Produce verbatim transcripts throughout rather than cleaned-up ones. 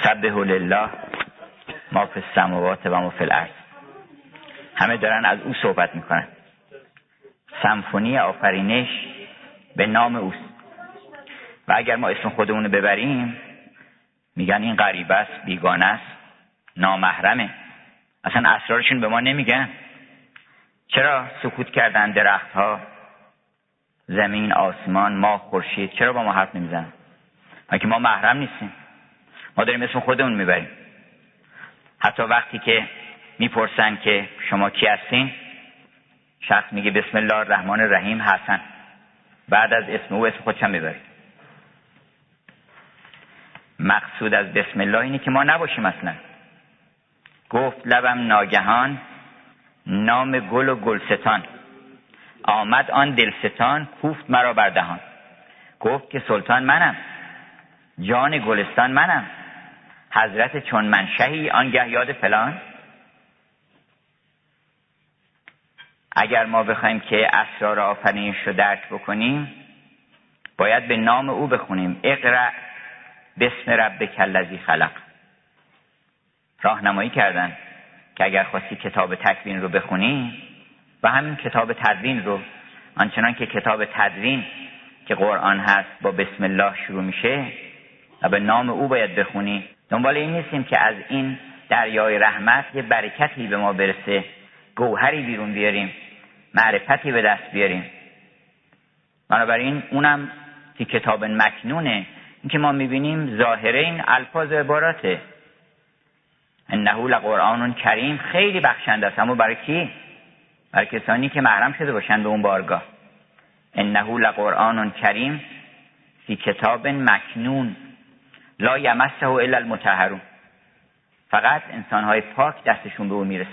یسبح لله ما فی السماوات و ما فی الارض. همه دارن از او صحبت میکنن. سمفونی آفرینش به نام اوست. و اگر ما اسم خودمون رو ببریم میگن این غریبه است، بیگانه است، نامحرمه، اصلا اسرارشون به ما نمیگن. چرا سکوت کردن درختها، زمین، آسمان، ماه، خورشید؟ چرا با ما حرف نمیزنن؟ مگه ما محرم نیستیم؟ ما داریم اسم خودمون میبریم. حتی وقتی که میپرسن که شما کی هستین، شخص میگه بسم الله الرحمن الرحیم حسن، بعد از اسم او اسم خودش هم میبره. مقصود از بسم الله اینه که ما نباشیم اصلا. گفت لبم ناگهان نام گل و گلستان، آمد آن دلستان کوفت مرا بر دهان. گفت که سلطان منم، جان گلستان منم، حضرت چون منشهی آنگه یاد فلان. اگر ما بخوایم که اسرار آفرینش رو درک بکنیم باید به نام او بخونیم. اقرأ بسم ربک الذی خلق. راهنمایی کردن که اگر خواستی کتاب تکوین رو بخونی و همین کتاب تدوین رو، آنچنان که کتاب تدوین که قرآن هست با بسم الله شروع میشه و به نام او باید بخونی. دنبال این نیستیم که از این دریای رحمت یه برکتی به ما برسه، گوهری بیرون بیاریم، معرفتی به دست بیاریم. بنابراین اونم که کتاب مکنونه، این که ما میبینیم ظاهره این الفاظ و عباراته. انه لقرآن کریم، خیلی بخشنده است. اما برای کی؟ برای کسانی که محرم شده باشن به اون بارگاه. انه لقرآن کریم فی کتاب مکنون لا یمسه الا المطهرون. فقط انسان‌های پاک دستشون به اون میرسه.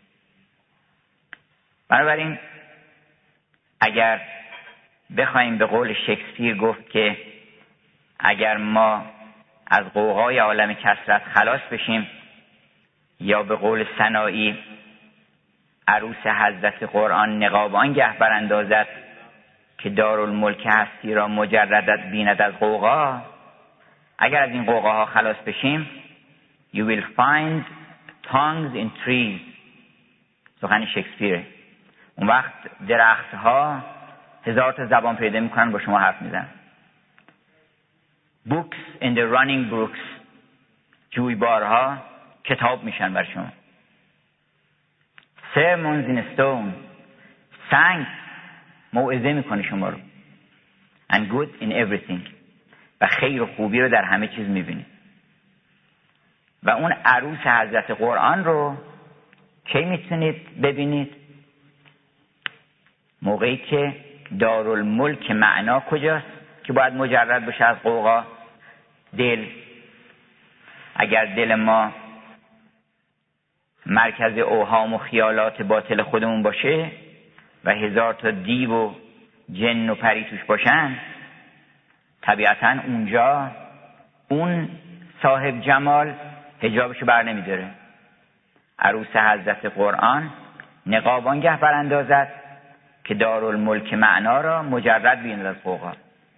بنابراین اگر بخوایم به قول شکسپیر گفت که اگر ما از غوغای عالم کثرت خلاص بشیم، یا به قول سنایی عروس حضرت قرآن نقاب آنگه براندازد که دارالملک هستی را مجردت بیند از غوغا، اگر از این غوغاها خلاص بشیم you will find tongues in trees. سخن شکسپیره. اون وقت درختها هزار تا زبان پیدا میکنن با شما حرف میزنن. books in the running brooks، جویبارها کتاب میشن بر شما. sermons in stone، سنگ موعظه میکنه شما رو. and good in everything، و خیر و خوبی رو در همه چیز میبینید. و اون عروس حضرت قرآن رو کی میتونید ببینید؟ موقعی که دارالملک معنا کجاست که باید مجرد بشه از غوغا؟ دل. اگر دل ما مرکز اوهام و خیالات باطل خودمون باشه و هزار تا دیو و جن و پری توش باشن، طبیعتاً اونجا اون صاحب جمال حجابشو بر نمیداره. عروس حضرت قرآن نقاب آنگه براندازد که دارالملک معنا را مجرد بیند از غوغا.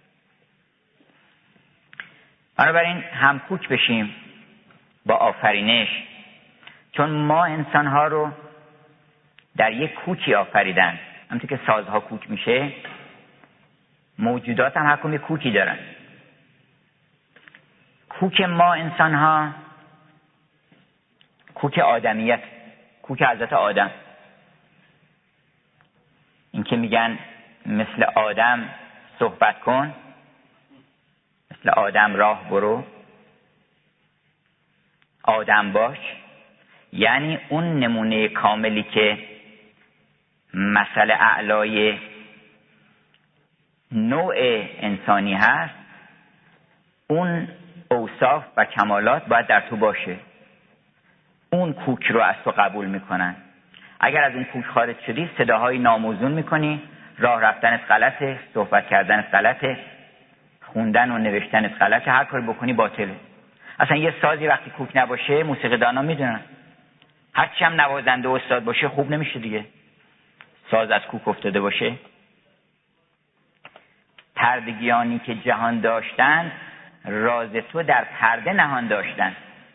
بنابراین هم کوک بشیم با آفرینش، چون ما انسانها رو در یک کوکی آفریدن. همونطور که سازها کوک میشه، موجودات هم حکم یک کوکی دارن. کوک ما انسانها کوک آدمیت، کوک حضرت آدم. این که میگن مثل آدم صحبت کن، مثل آدم راه برو، آدم باش، یعنی اون نمونه کاملی که مثل اعلای نوع انسانی هست، اون اوصاف و کمالات باید در تو باشه. اون کوک رو از تو قبول میکنن. اگر از اون کوک خارج شدی صداهای ناموزون میکنی، راه رفتنت غلطه، صحبت کردنت غلطه، خوندن و نوشتنت غلطه، هر کاری بکنی باطله. اصلا یه سازی وقتی کوک نباشه، موسیقی دانا میدونن هرچی هم نوازنده و استاد باشه خوب نمیشه دیگه. ساز از کوک افتاده باشه. پردگیانی که جهان داشتند راز تو در پرده نهان داشتند.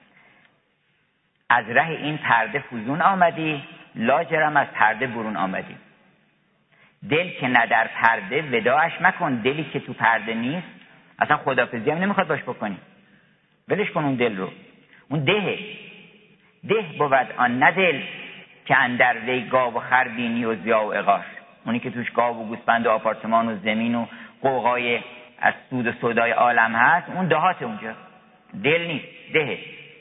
از ره این پرده فزون آمدی، لاجرم از پرده برون آمدی. دل که نه در پرده وداعش مکن. دلی که تو پرده نیست اصلا خدافظی هم نمیخواد باش بکنی، ولش کن اون دل رو. اون دهه ده بود آن نه دل که اندر وی گاو و خر بینی و زیا و عقار. اونی که توش گاو و گوسفند و آپارتمان و زمین و قوقای از سود و سودای عالم هست، اون دهات اونجا، دل نیست، دهه.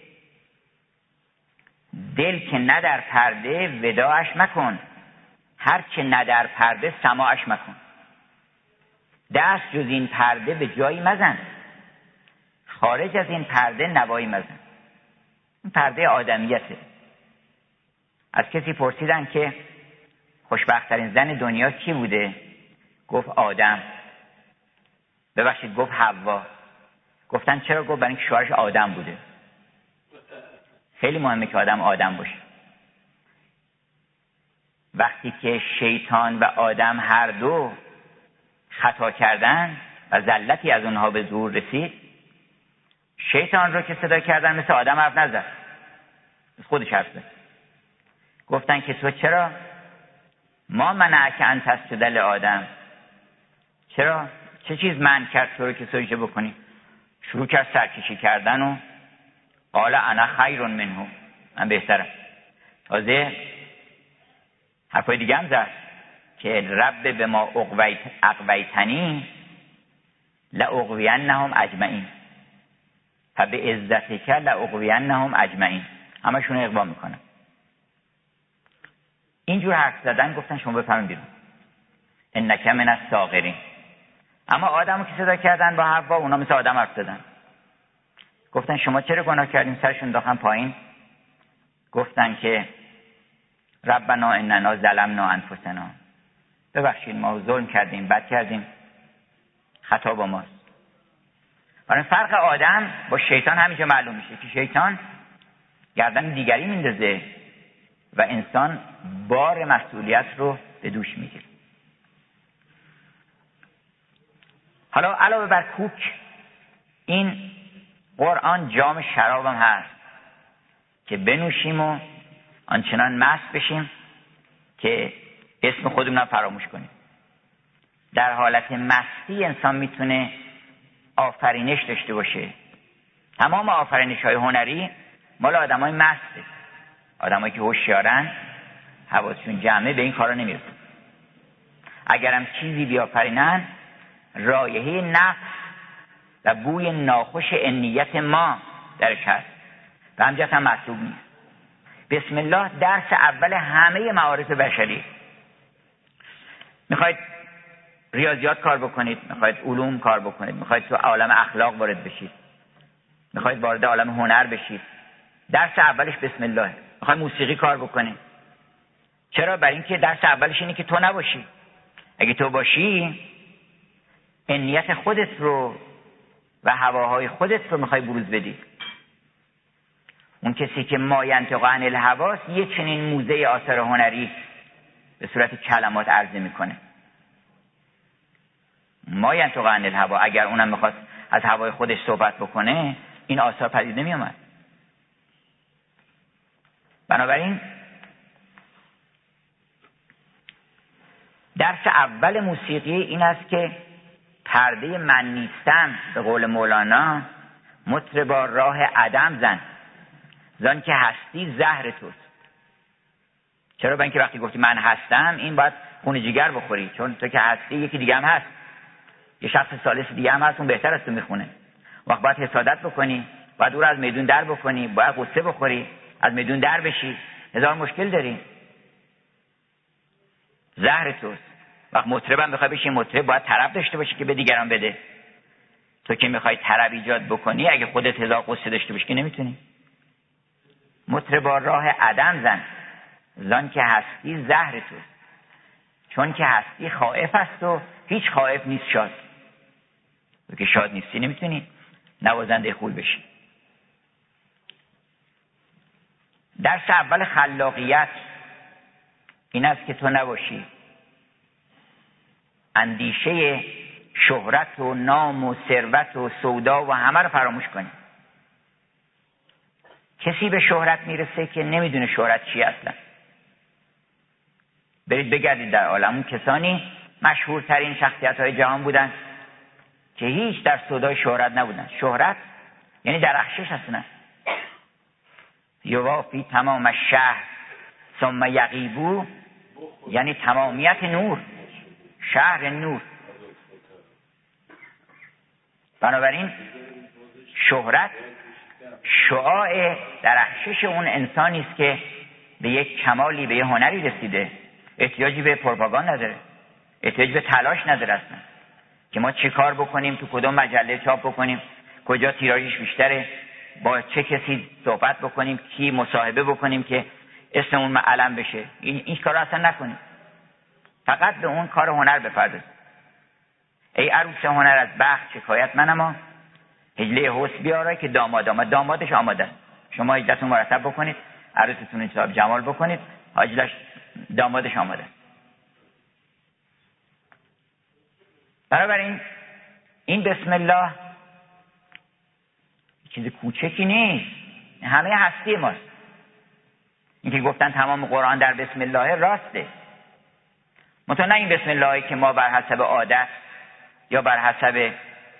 دل که نه در پرده وداعش مکن، هر که نه در پرده سماعش مکن. دست جز این پرده به جایی مزن، خارج از این پرده نوایی مزن. این پرده آدمیته. از کسی پرسیدن که خوشبخت‌ترین زن دنیا کی بوده؟ گفت آدم. ببخشید گفت حوا. گفتن چرا؟ گفت برای اینکه شوهرش آدم بوده. خیلی مهمه که آدم آدم باشه. وقتی که شیطان و آدم هر دو خطا کردن و زلتی از اونها به ظهور رسید، شیطان رو که صدا کردن مثل آدم حرف نزد، خودش حرف زد. گفتن که تو چرا ما منعک ان تسجد لآدم، چرا چه چیز منع کرد تو رو که سجده بکنی؟ شروع کرد سرکشی کردن و قال انا خیر منه، من بهترم. تازه حرفای دیگه هم زد که رب به ما اقویتنی لأغوینهم اجمعین، فبه عزتک لأغوینهم اجمعین. همشون رو اغوا میکنم. اینجور حرف زدن گفتن شما بفرمین بیرون، انک من الصاغرین. اما آدمو که صدا کردن با حوا، اونا مثل آدم حرف زدن. گفتن شما چرا گناه کردیم؟ سرشون انداختن پایین، گفتن که ربنا اننا ظلمنا انفسنا، ببخشید ما ظلم کردیم، بد کردیم، خطا با ماست. برای فرق آدم با شیطان همینجا معلوم میشه که شیطان گردن دیگری میندازه و انسان بار مسئولیت رو به دوش میگیره. حالا علاوه بر کوک، این قرآن جام شرابم هست که بنوشیم و آنچنان مست بشیم که اسم خودمون فراموش کنیم. در حالت مستی انسان میتونه آفرینش داشته باشه. تمام آفرینش های هنری مال آدم های مسته. آدم هایی که هوشیارن، حواسشون جمعه، به این کارا نمیرسن. اگرم چیزی بیافرینن، رایحه نفس و بوی ناخوش انیت ما درش هست و همجاست هم مطلوب نیست. بسم الله درس اول همه معارف بشری. میخواید ریاضیات کار بکنید، میخواید علوم کار بکنید، میخواید تو عالم اخلاق وارد بشید، میخواید وارد عالم هنر بشید، درس اولش بسم الله. میخواید موسیقی کار بکنید، چرا؟ برای اینکه درس اولش اینه که تو نباشی. اگه تو باشی، انیت خودت رو و هواهای خودت رو میخوای بروز بدی. اون کسی که ما ینطق عن الهوا یه چنین موزه آثار هنری به صورت کلمات عرضه میکنه. ما ینطق عن الهوا، اگر اونم میخواست از هوای خودش صحبت بکنه، این آثار پدید نمیامد. بنابراین درس اول موسیقی این است که پرده من نیستم، به قول مولانا، مطربا راه عدم زن، زان که هستی زهر توست. چرا؟ برای اینکه وقتی گفتی من هستم، این باید خون جگر بخوری، چون تو که هستی یکی دیگه هم هست، یه شخص ثالث دیگه هم هست، اون بهتر از تو میخونه. وقت باید حسادت بکنی، باید او رو از میدون در بکنی، باید غصه بخوری، از میدون در بشی، هزار مشکل داری. زهر توست. وقت مطرب هم بخوای بشی مطرب، باید طرب داشته باشی که به دیگران بده. تو که میخوای طرب ایجاد بکنی، اگه خودت هزار غصه داشته باشی که نمیتونی. مطربا راه عدم زن، زان که هستی زهر توست. چون که هستی خائف است و هیچ خائف نیست شاد. تو که شاد نیستی نمیتونی نوازنده خوب بشی. درس اول خلاقیت این است که تو نباشی اندیشه شهرت و نام و ثروت و سودا و همه رو فراموش کنی. کسی به شهرت میرسه که نمیدونه شهرت چی اصلا. برید بگردید در عالم، اون کسانی مشهورترین شخصیت های جهان بودن که هیچ در سودای شهرت نبودن. شهرت یعنی درخشش اصلا. یوافی تمام الشهر ثم یغیبو یعنی تمامیت نور، شهر نور. بنابراین شهرت شعاع درخشش اون انسانی است که به یک کمالی، به یک هنری رسیده، احتیاجی به پروپاگاند نداره، احتیاج به تلاش نداره اصلا که ما چه کار بکنیم، تو کدوم مجله چاپ بکنیم، کجا تیراژش بیشتره، با چه کسی صحبت بکنیم، کی مصاحبه بکنیم که اسممون علم بشه. این این کارا اصلا نکنیم، فقط به اون کار هنر بپردازیم. ای عروس هنر از بخت شکایت منما، هجله حسن بیارای که داماد آمد. دامادش آماده است، شما هجلتون مرتب بکنید، عروستون حساب جمال بکنید، هجلش دامادش آماده است. بنابراین این بسم الله چیز کوچکی نیست، همه هستی ماست. این که گفتن تمام قرآن در بسم الله راسته، منتها نه این بسم الله که ما بر حسب عادت یا بر حسب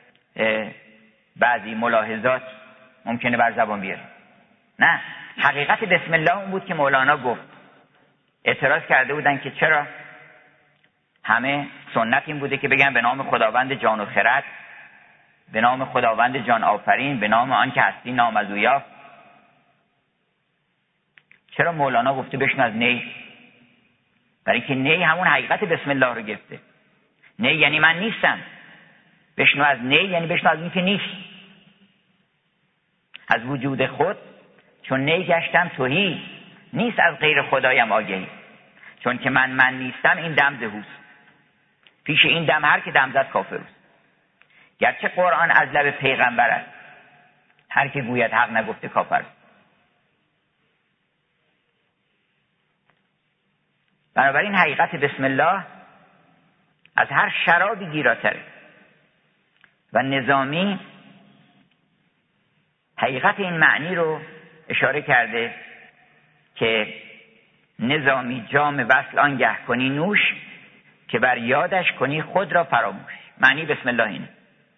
بعضی ملاحظات ممکنه بر زبان بیاریم. نه، حقیقت بسم الله اون بود که مولانا گفت. اعتراض کرده بودن که چرا همه سنت این بوده که بگن به نام خداوند جان و خرد، به نام خداوند جان آفرین، به نام آن که هستی نام از او یافت. چرا مولانا گفته بشنو از نی؟ برای اینکه نی همون حقیقت بسم الله رو گرفته. نی یعنی من نیستم، بشنو از نی یعنی بشنو از این که نیست. از وجود خود چون نی گشتم تهی، نیست از غیر خدایم آگهی. چون که من من نیستم این دم دهوست، پیش این دم هر که دم زد کافروست. گرچه قرآن از لب پیغمبر است، هر که گوید حق نگفته کافر است. بنابراین حقیقت بسم الله از هر شرابی گیراتره. و نظامی حقیقت این معنی رو اشاره کرده که نظامی جام وصل آنگه کنی نوش، که بر یادش کنی خود را فراموش. معنی بسم الله اینه.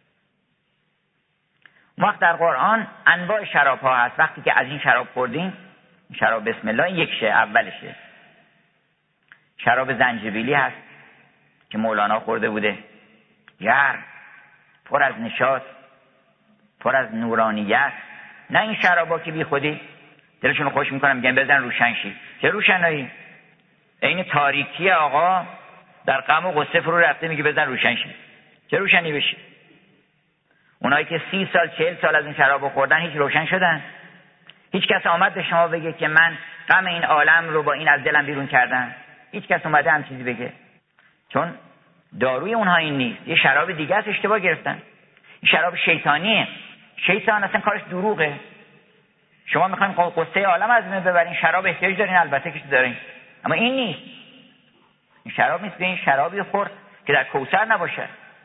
وقت در قرآن انواع شراب ها هست. وقتی که از این شراب خوردین، شراب بسم الله این یکشه، اولشه. شراب زنجبیلی هست که مولانا خورده بوده، گرم، پر از نشاط، پر از نورانیت. نه این شرابا که بی خودی دلشون رو خوش میکنن میگن بزن روشن شی. چه روشنایی؟ این تاریکی آقا در غم و غصه فرو رفته میگه بزن روشن شی. چه روشنی بشی؟ اونایی که سی سال چهل سال از این شرابو خوردن هیچ روشن شدن؟ هیچ کس آمد به شما بگه که من غم این عالم رو با این از دلم بیرون کردم؟ هیچ کس اومده هم چیزی بگه؟ چون داروی اونها این نیست، یه شراب دیگه است، اشتباه گرفتن. این شراب شیطانیه. شیطان اصلا کارش دروغه. شما میخواین قصه عالم از من ببرین، شراب احتیاج دارین، البته که دارین، اما این نیست. این شراب نیست. به این شرابی خورد که در کوثر نباشه.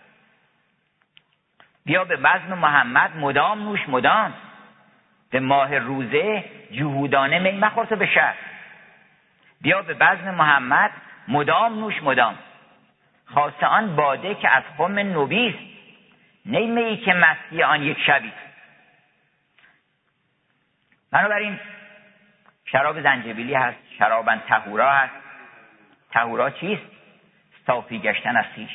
بیا به بزم محمد مدام نوش مدام، به ماه روزه جهودانه می مخور تو به شهر. بیا به بزم محمد مدام نوش مدام، خاصه آن باده که از خم نبیست، نی میی که مستی آن یک شبی. بنابراین شراب زنجبیلی هست، شرابن طهورا هست. طهورا چیست؟ صافی گشتن از خویش.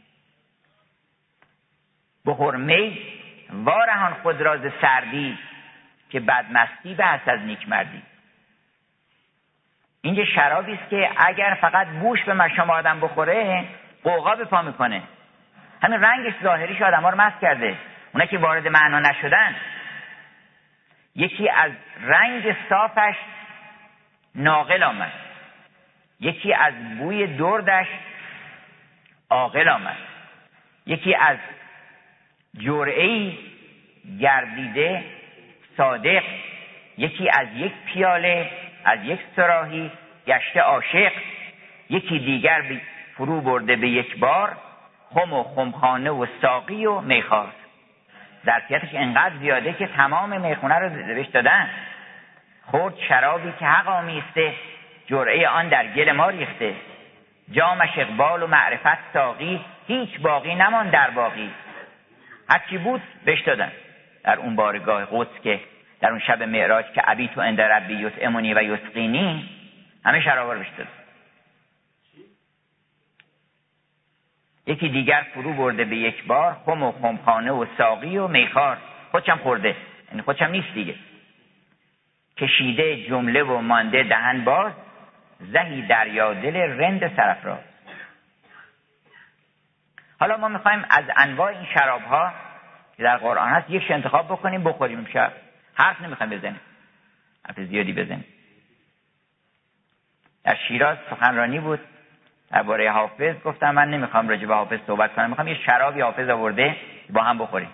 بخور می وارهان خود را ز سردی، که بدمستی به هست از نیک مردی. اینجا شرابی است که اگر فقط بوش به مشام آدم بخوره قوقا به پا میکنه. همین رنگش ظاهریش آدم ها رو مست کرده. اونا که وارد معنا نشدن، یکی از رنگ صافش ناقل آمد، یکی از بوی دردش عاقل آمد، یکی از جرعه‌ای گردیده صادق، یکی از یک پیاله از یک صراحی گشته عاشق، یکی دیگر فرو برده به یک بار خم و خمخانه و ساقی و میخوار. ظرفیتش انقدر زیاده که تمام میخونه رو بهش دادن. خورد شرابی که حق آمیخته، جرعه آن در گل ما ریخته. جامش اقبال و معرفت ساقی، هیچ باقی نمان در باقی. هرچی بود بهش دادن در اون بارگاه قدس، که در اون شب معراج که ابیت عند ربی یطعمنی و یسقینی، همه شرابا رو بهش دادن. یکی دیگر فرو برده به یک بار، خم و خمخانه و ساقی و میخار. خودشم خورده، یعنی خودشم نیست دیگه. کشیده جمله و مانده دهن باز، زهی دریا دل رند سرافراز. حالا ما میخوایم از انواع این شراب ها که در قرآن هست یک انتخاب بکنیم بخوریم امشب. حرف نمیخوایم بزنیم، حرف زیادی بزنیم. در شیراز سخنرانی بود درباره حافظ. گفتم من نمیخوام راجع به حافظ صحبت کنم، میخوام یه شرابی حافظ آورده با هم بخوریم.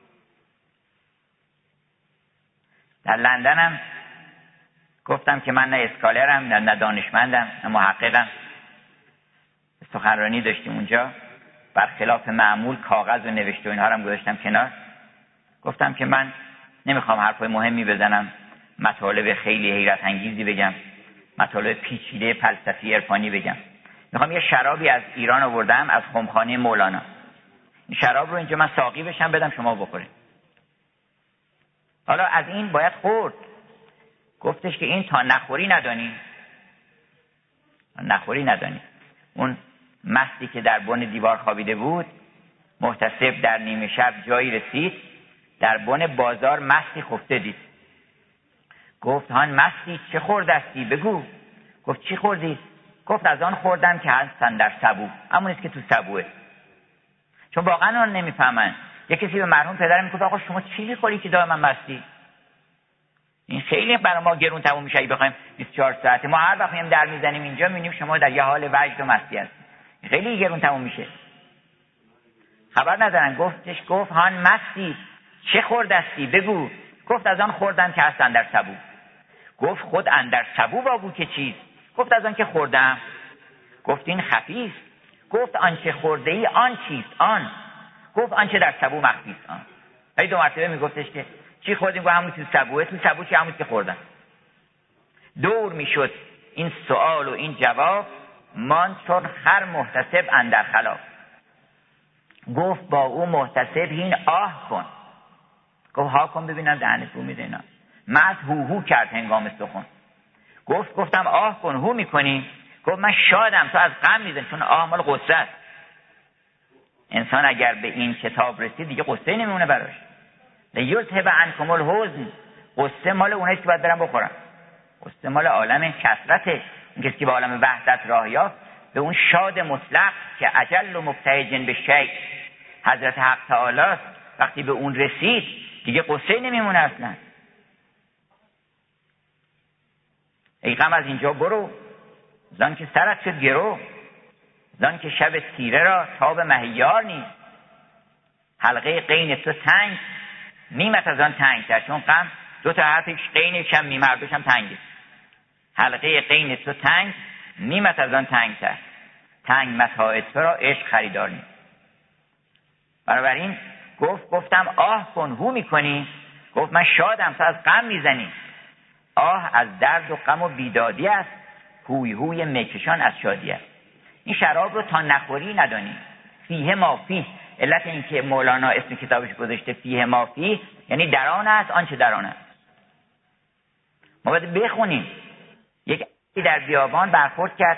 در لندن هم گفتم که من نه اسکالرم، نه, نه دانشمندم، نه محققم. سخنرانی داشتیم اونجا، برخلاف معمول کاغذ و نوشته و اینها رو هم گذاشتم کنار. گفتم که من نمیخوام حرفای مهمی بزنم، مطالب خیلی حیرت انگیزی بگم، مطالب پیچیده فلسفی عرفانی بگم. میخوام یه شرابی از ایران آوردم، از خمخانه مولانا. این شراب رو اینجا من ساقی بشم بدم شما بخورید. حالا از این باید خورد. گفتش که این تا نخوری ندانی، نخوری ندانی. اون مستی که در بن دیوار خوابیده بود، محتسب در نیمه شب جایی رسید، در بن بازار مستی خفته دید. گفت هان مستی چه خوردستی بگو. گفت چی خوردی؟ گفت از آن خوردم که هستن در سبو. همونیست که تو سبوه. چون واقعا اون نمیفهمن. یه کسی به مرحوم پدرم میگفت آقا شما چی میخوری که دائما مستی؟ این خیلی برای ما گرون تموم میشه. اگه بخوایم بیست و چهار ساعته ما هر وقت هم در میزنیم اینجا میبینیم شما در یه حال وجد و مستی هست. خیلی گرون تموم میشه. خبر ندارن. گفتش گفت هان مستی چه خوردستی بگو. گفت از آن خوردم که هست اندر سبو. گفت خود اندر سبو بابو که چیست؟ گفت از آن که خوردم. گفت این خفیست. گفت آنچه خورده ای آن چیست؟ آن. گفت آنچه در سبو مخفیست. آن. هی دو مرتبه میگفتش که چی خوردیم؟ گفت همون تو سبوه. تو سبو چی؟ همون که خوردم. دور میشد این سوال و این جواب، ماند چون خر محتسب اندر خلاف. گفت با او محتسب این آه کن. گفت ها کن ببینم دهنت بو میده اینا. مز هو هو کرد هنگام سخن. گفت گفتم آه کن هو میکنی؟ گفت من شادم تو از غم میزنی، چون آه مال غصه است. انسان اگر به این کتاب رسید دیگه قصه نمیمونه براش. لیذهب عنکم الحزن. قصه مال اوناییست که باید برن بخورن. قصه مال عالم کثرته. اون کسی که به عالم وحدت راه یافت، به اون شاد مطلق که اجل و مبتهج به شیء حضرت حق تعالی است، وقتی به اون رسید دیگه قصه نمیمونه اصلا. ای غم از اینجا برو، زان که سرت شد گرو، زان که شب تیره را تاب مهیار نیست. حلقه قین تو تنگ، نیمت از آن تنگ تر. چون غم دو تا حرفش قینش هم میم، هر دوش هم تنگه. حلقه قین تو تنگ، نیمت از آن تنگ تر. تنگ متاع تو را عشق خریدار نیست. بنابراین گفت گفتم آه کن هو میکنی؟ گفت من شادم تو از غم میزنی. آه از درد و غم و بیدادی است، هوی هوی میکشان از شادی است. این شراب رو تا نخوری ندانی. فیه ما فیه. علت این که مولانا اسم کتابش گذاشته فیه ما فیه یعنی در آن است آنچه در آن است. ما باید بخونیم. یک در بیابان برخورد کرد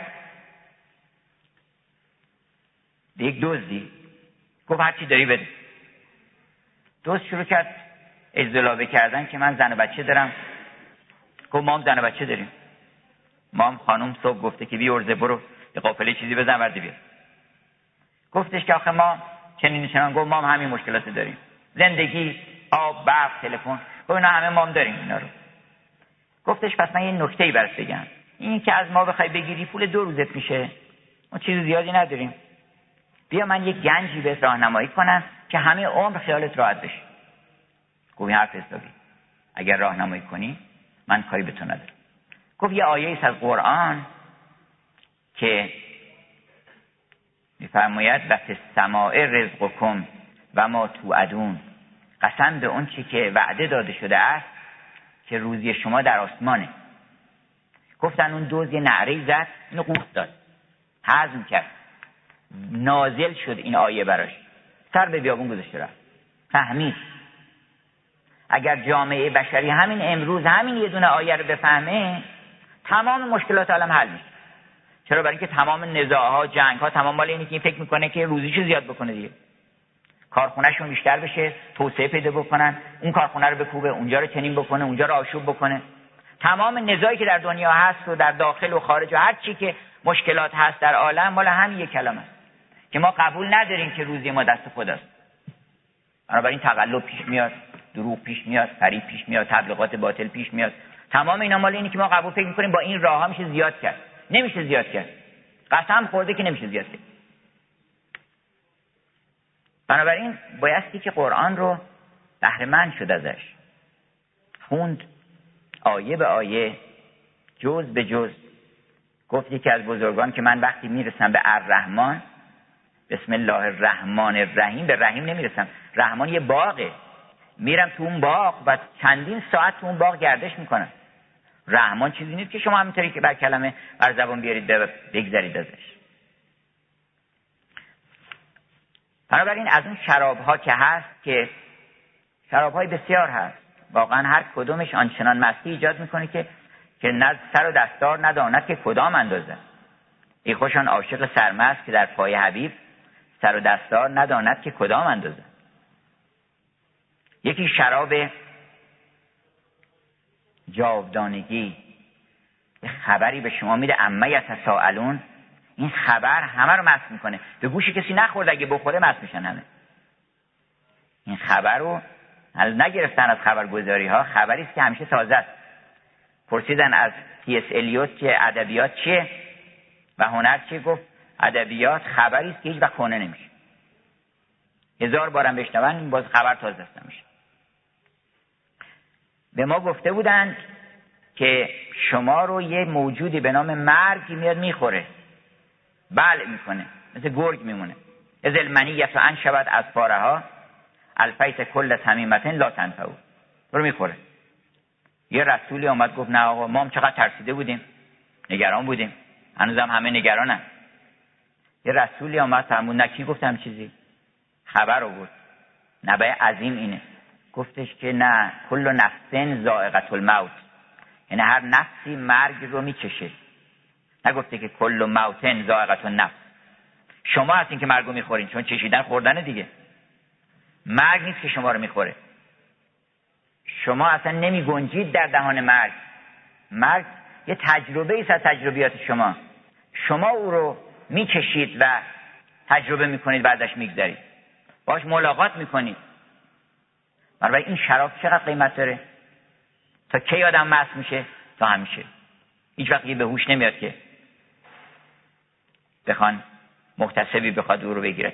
به یک دزدی. گفت هر چی داری بده. دزد شروع کرد ازدلابه کردن که من زن و بچه دارم. گفت ما هم زن و بچه داریم. ما هم خانم صبح گفته که بی ارزه برو یه قافله چیزی بزن ورده بیار. گفتش که آخه ما چنین چنان. گفت ما هم همین مشکلات داریم. زندگی، آب، برق، تلفن. گفت اینا همه ما هم داریم اینا رو. گفتش پس من یه نکته‌ای برات بگم. این که از ما بخوای بگیری پول دو روزت میشه. ما چیز زیادی نداریم. بیا من یه گنجی بهت راهنمایی کنم که همه عمر خیالت راحت بشه. گفت این حرف حسابی. اگر راهنمایی کنی من کاری به تو ندارم. گفت یه آیه ایست از قرآن که میفرماید و فی السماء رزقکم و ما توعدون. قسم به اون چی که وعده داده شده است که روزی شما در آسمانه. گفتن اون دوز یه نعره زد، اینو قورت داد، هضم کرد، نازل شد این آیه براش، سر به بیابون گذاشته رفت، فهمید. اگر جامعه بشری همین امروز همین یه دونه آیه رو بفهمه، تمام مشکلات عالم حل میشه. چرا؟ برای اینکه تمام نزاع‌ها، جنگ‌ها تمام مال اینه که این فکر میکنه که روزیشو زیاد بکنه دیگه، کارخونه‌شون بیشتر بشه، توسعه پیدا بکنن، اون کارخونه رو بکوبه، اونجا رو چنین بکنه، اونجا رو آشوب بکنه. تمام نزاعی که در دنیا هست و در داخل و خارج و هر چی که مشکلات هست در عالم مال همین یک کلمه است که ما قبول نداریم که روزی ما دست خداست. بنابراین تقلب پیش میاد، دروغ پیش میاد، فریب پیش میاد، تبلیغات باطل پیش میاد. تمام اینا مال اینه که ما قبول فکر می‌کنیم با این راه‌ها میشه زیاد کرد. نمیشه زیاد کرد. قسم خورده که نمیشه زیاد کرد. بنابراین بایستی که قرآن رو بهره مند شد ازش، خوند آیه به آیه، جز به جز. گفت یکی از بزرگان که من وقتی میرسم به الرحمن، بسم الله الرحمن الرحیم، به رحیم نمیرسم. رحمان یه باغه، میرم تو اون باغ و چندین ساعت تو اون باغ گردش میکنم. رحمان چیزی نیست که شما همینطوری که بر کلمه بر زبان بیارید بگذارید ازش. بنابراین از اون شراب ها که هست، که شراب های بسیار هست، واقعا هر کدومش آنچنان مستی ایجاد میکنه که که نه سر و دستار نداند که کدام اندازه. ای خوشان عاشق سرمست که در پای حبیب، سر و دستار نداند که کدام اندازه. یکی شراب جاودانگی، یه خبری به شما میده، عما یتساءلون. این خبر همه رو مست میکنه، به گوش کسی نخورد، اگه بخوره مست میشن همه. این خبر رو حالا نگرفتن از خبرگزاری ها، خبری است که همیشه تازه است. پرسیدن از تی اس الیوت که ادبیات چیه و هنر چیه، گفت ادبیات خبری است که هیچ وقت کهنه نمیشه، هزار بارم بشنون این باز خبر تازه است نمیشه. به ما گفته بودند که شما رو یه موجودی به نام مرگ میاد میخوره، بلع میکنه، مثل گرگ میمونه. از المنیت و ان شود از پارها الفیت کل تمیمتن لا تنفعو، رو میخوره. یه رسولی آمد گفت نه آقا، ما هم چقدر ترسیده بودیم، نگران بودیم، هنوزم همه نگرانن. یه رسولی آمد فرمود نه، کی گفتم چیزی؟ خبر آورد، نبأ عظیم اینه. گفتش که نه، کل نفس ذائقة الموت، یعنی هر نفسی مرگ رو میچشه. نگفته که کل موت ذائقة النفس. شما هستین که مرگ رو میخورین، چون چشیدن خوردن دیگه. مرگ نیست که شما رو میخوره، شما اصلا نمی گنجید در دهان مرگ. مرگ یه تجربه ایست از تجربیات شما، شما او رو میچشید و تجربه میکنید و ازش میگذرید، باش ملاقات میکنید. برای این شراب چقدر قیمت داره؟ تا کی آدم مست میشه؟ تا همیشه. هیچ وقت به هوش نمیاد که بخوان محتسبی بخواد او رو بگیرد.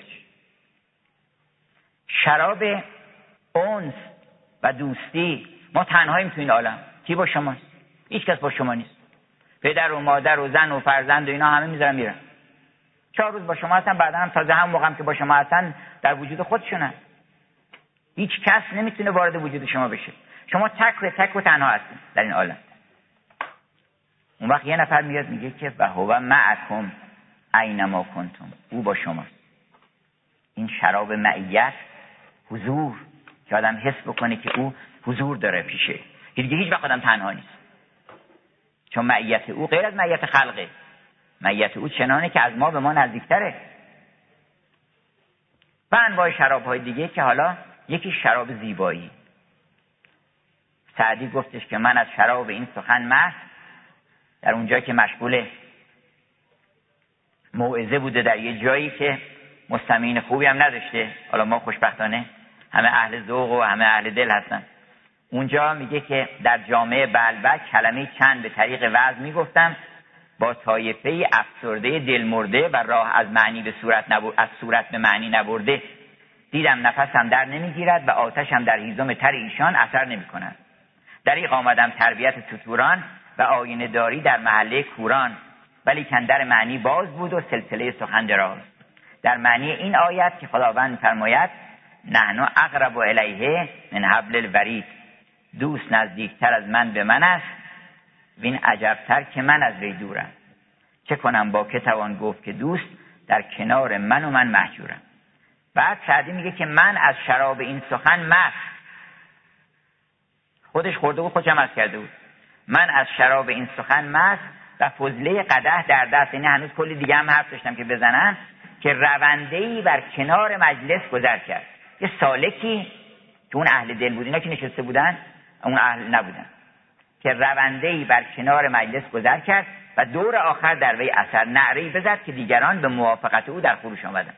شراب انس و دوستی. ما تنهاییم تو این عالم، کی با شماست؟ هیچ کس با شما نیست. پدر و مادر و زن و فرزند و اینا همه میذارن میرن، چهار روز با شما هستن، بعدا هم تازه هم موقعم که با شما هستن در وجود خودشونن. هیچ کس نمیتونه وارد وجود شما بشه. شما تک و تک و تنها هستید در این عالم. اون وقت یه نفر میاد میگه که و هو معکم اینما کنتم، او با شماست. این شراب معیت، حضور، که آدم حس بکنه که او حضور داره پیشه، که دیگه هیچ وقت آدم تنها نیست. چون معیت او غیر از معیت خلقه، معیت او چنانه که از ما به ما نزدیکتره. و انواع شراب‌های دیگه که حالا یکی شراب زیبایی. سعدی گفتش که من از شراب این سخن مست، در اونجا که مشغول موعظه بوده در یه جایی که مستمعین خوبی هم نداشته، حالا ما خوشبختانه همه اهل ذوق و همه اهل دل هستن. اونجا میگه که در جامعه بلبک کلمه چند به طریق وعظ میگفتم، با طایفه افسرده دل مرده و راه از معنی به صورت نبر... از صورت به معنی نبرده، دیدم نفسم در نمیگیرد و آتشم در هیزم تر ایشان اثر نمیکند. دریغ آمدم تربیت توتوران و آینه داری در محله کوران، ولی کندر معنی باز بود و سلسله سخن دراز. در معنی این آیت که خداوند فرماید نحنو اقرب الیه من حبل الورید، دوست نزدیکتر از من به من است، وین عجبتر که من از وی دورم. چه کنم با که توان گفت که دوست در کنار من و من محجورم. بعد سعدی میگه که من از شراب این سخن مست، خودش خورده بود خودش هم مست کرده بود. من از شراب این سخن مست و فضله قدح در دست. یعنی هنوز کلی دیگه هم حرف داشتم که بزنم که رونده‌ای بر کنار مجلس گذر کرد. یه سالکی که اون اهل دل بود، اینا که نشسته بودن اون اهل نبودن، که رونده‌ای بر کنار مجلس گذر کرد و دور آخر در وی اثر نعره‌ای بزد که دیگران به موافقت او در خروش آمدند.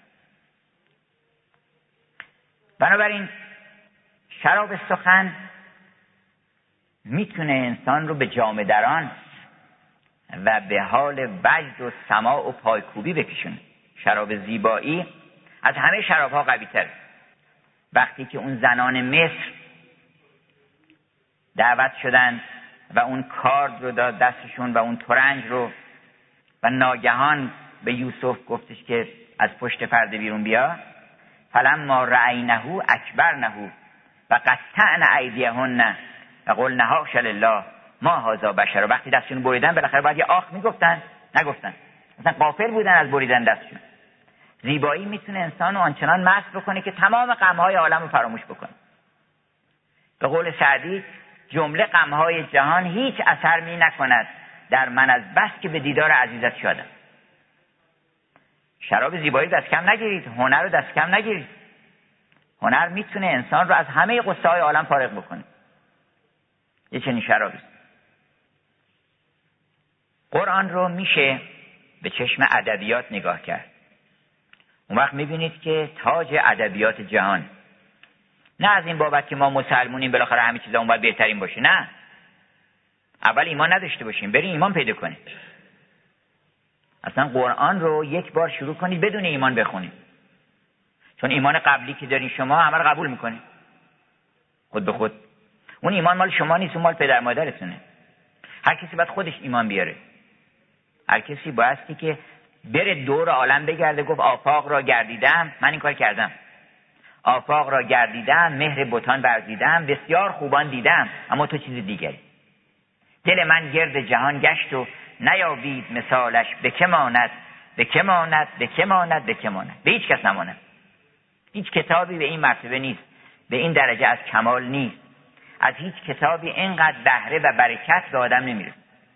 بنابراین شراب سخن میتونه انسان رو به جامه دران و به حال وجد و سماع و پایکوبی بکشونه. شراب زیبایی از همه شراب‌ها قوی‌تره. وقتی که اون زنان مصر دعوت شدن و اون کارد رو داد دستشون و اون ترنج رو و ناگهان به یوسف گفتش که از پشت پرده بیرون بیا، فلما رأینه اکبرنه و قطعن ایدیهن و قلن حاش لله ما هذا بشر. وقتی دستشون بریدن بالاخره باید یه آخ میگفتن، نگفتن، مثلا غافل بودن از بریدن دستشون. زیبایی میتونه انسان رو آنچنان مست بکنه که تمام غم‌های عالم رو فراموش بکنه. به قول سعدی جمله غم‌های جهان هیچ اثر می نکند در من از بس که به دیدار عزیزت شدم. شراب زیبایی دست کم نگیرید، هنر رو دست کم نگیرید. هنر میتونه انسان رو از همه غصه‌های عالم فارغ بکنه. یه چنین شرابی. قرآن رو میشه به چشم ادبیات نگاه کرد. اون وقت میبینید که تاج ادبیات جهان، نه از این بابت که ما مسلمونیم بالاخره همه چیزا اون باید بهترین باشه، نه، اول ایمان نداشته باشیم بریم ایمان پیدا کنیم. اصلا قرآن رو یک بار شروع کنید بدون ایمان بخونید، چون ایمان قبلی که دارین شما همه رو قبول میکنید خود به خود. اون ایمان مال شما نیست، اون مال پدر مادرتونه. هر کسی باید خودش ایمان بیاره. هر کسی بایستی که بره دور عالم بگرده، گفت آفاق را گردیدم، من این کار کردم، آفاق را گردیدم، مهر بتان ورزیدم، بسیار خوبان دیدم اما تو چیز دیگری. دل من گرد جهان گشت و نیابید مثالش، به که ماند به که ماند به که ماند به که ماند. به هیچ کس نماند. هیچ کتابی به این مرتبه نیست، به این درجه از کمال نیست. از هیچ کتابی اینقدر بهره و برکت به آدم نمیرسه.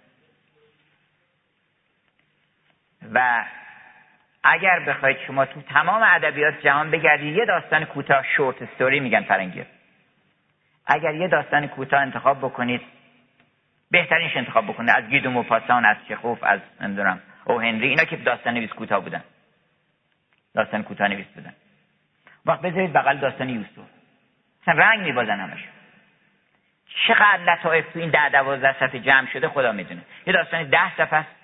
و اگر بخواید شما تو تمام ادبیات جهان بگردید یه داستان کوتاه، شورت استوری میگن فرنگی، اگر یه داستان کوتاه انتخاب بکنید بهترینش انتخاب بکنید، از گید و موپاسان، از چخوف، از نمیدونم او هنری، اینا که داستان نویس کوتاه بودن، داستان کوتاه نویس بودن. وقت بذارید بغل داستان یوسف، مثلا رنگ میبازن همش. چقدر لطایف تو این ده دوازده صفحه جمع شده خدا میدونه. یه داستان ده صفحه است،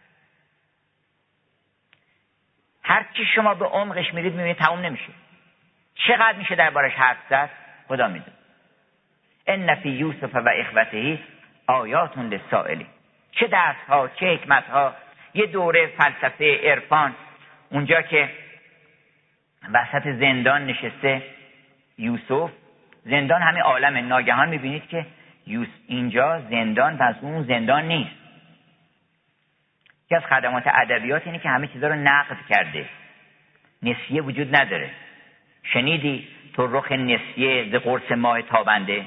هر چی شما به عمقش میرید میبینید تموم نمیشه. چقدر میشه دربارش حرف زد خدا میدونه. ان فی یوسف و اخوته آیات للسائلین. چه درس ها، چه حکمت ها. یه دوره فلسفه عرفان، اونجا که وسط زندان نشسته یوسف، زندان همین عالم، ناگهان میبینید که یوسف اینجا زندان پس اون زندان نیست. یکی از خدمات ادبیات اینه که همه چیزا رو نقد کرده، نسیه وجود نداره. شنیدی تو رخ نسیه ز قرص ماه تابنده؟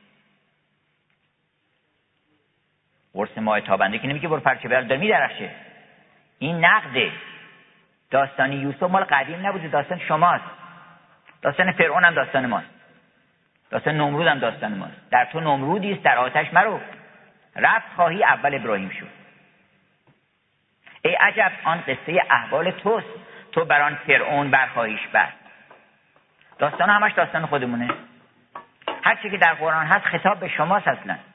قرص ماه تابنده که نمیگه برو پرچه بر داره میدرخشه، این نقده. داستان یوسف مال قدیم نبوده، داستان شماست. داستان فرعون هم داستان ماست، داستان نمرود هم داستان ماست. در تو نمرودی است در آتش مرو، رفت خواهی اول ابراهیم شد. ای عجب آن قصه احوال توست، تو بران فرعون برخواهیش بست. داستان همش داستان خودمونه. هر چی که در قرآن هست خطاب به شماست اصلا.